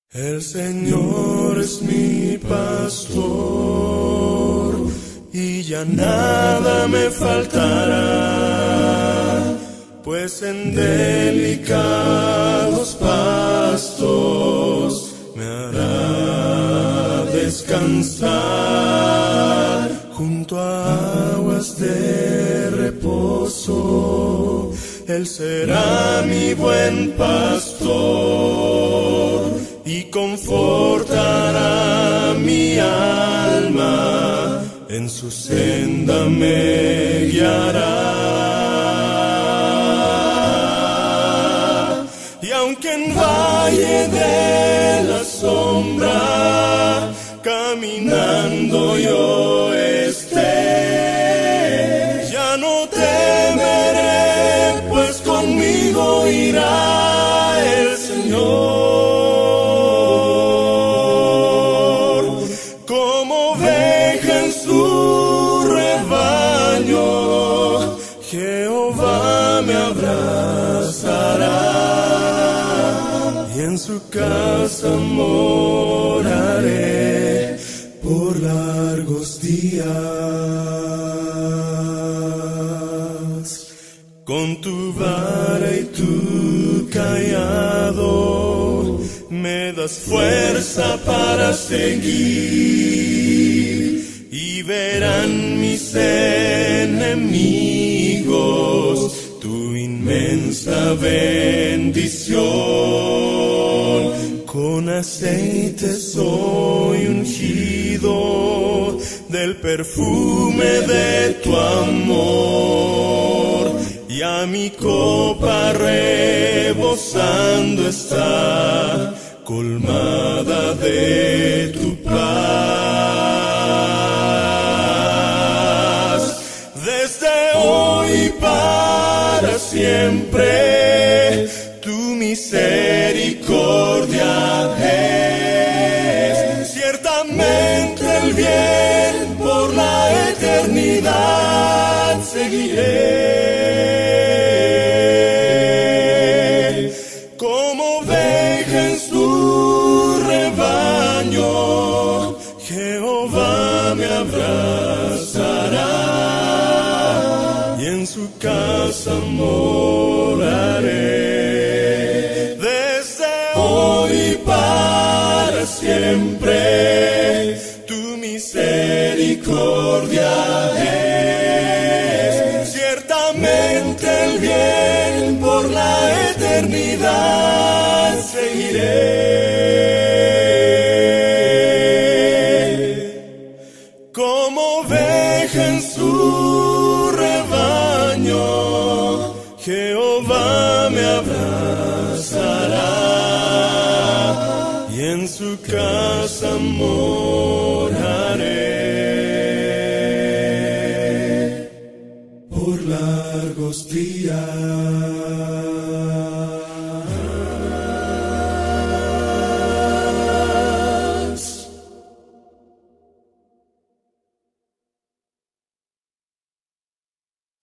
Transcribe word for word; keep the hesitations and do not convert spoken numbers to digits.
El Señor es mi pastor, y ya nada me faltará, pues en delicados pastos me hará descansar, junto a aguas de reposo. Él será mi buen pastor y confortará mi alma, en su senda me guiará. Y aunque en valle de la sombra caminando yo esté, ya no temeré, pues conmigo irá el Señor. Jehová me abrazará, y en su casa moraré por largos días. Con tu vara y tu cayado me das fuerza para seguir, y verán mis enemigos tu inmensa bendición. Con aceite soy ungido del perfume de tu amor, y a mi copa rebosando está, colmada de tu paz. Desde hoy para siempre tu misericordia es. Ciertamente el bien por la eternidad seguiré. Como oveja en su rebaño, Jehová me abrazará, y en su casa moraré. Desde hoy para siempre